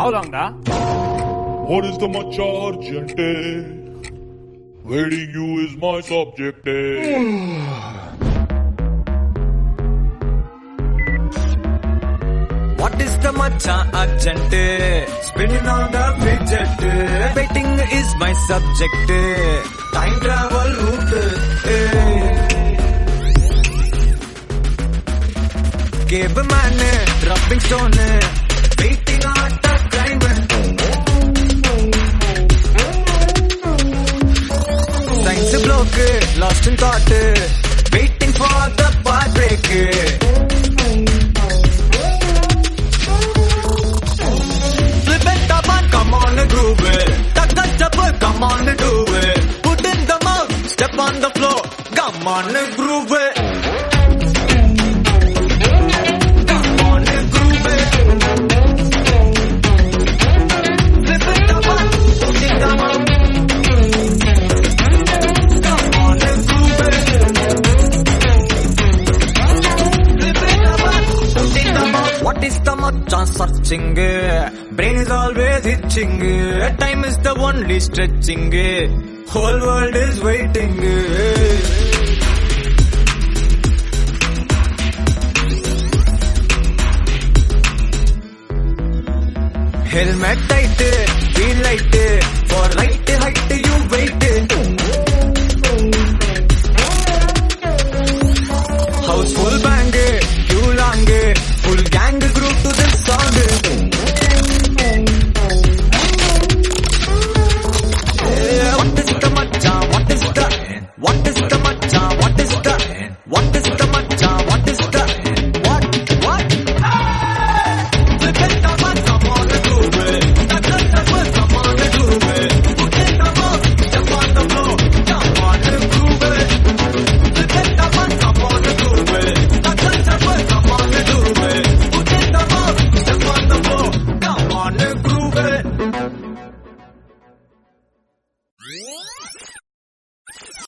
How long da? What is the matcha urgente? Waiting you is my subject. What is the matcha urgent? Spinning on the fidget. Waiting is my subject. Time travel route. Caveman, rubbing stone. Waiting on the crime. Science block, lost in thought. Waiting for the bar break. Come on and groove it. Come on and do it. Put in the mouth, step on the floor. Come on and groove it. Come on and groove it. Flip it up, put in the mouth. Come on and groove it. Flip it up, put in the mouth. What is the matcha searching? Brain is always itching. Time is the only stretching. Whole world is waiting. Helmet tight, feel light. For right height you wait. House full.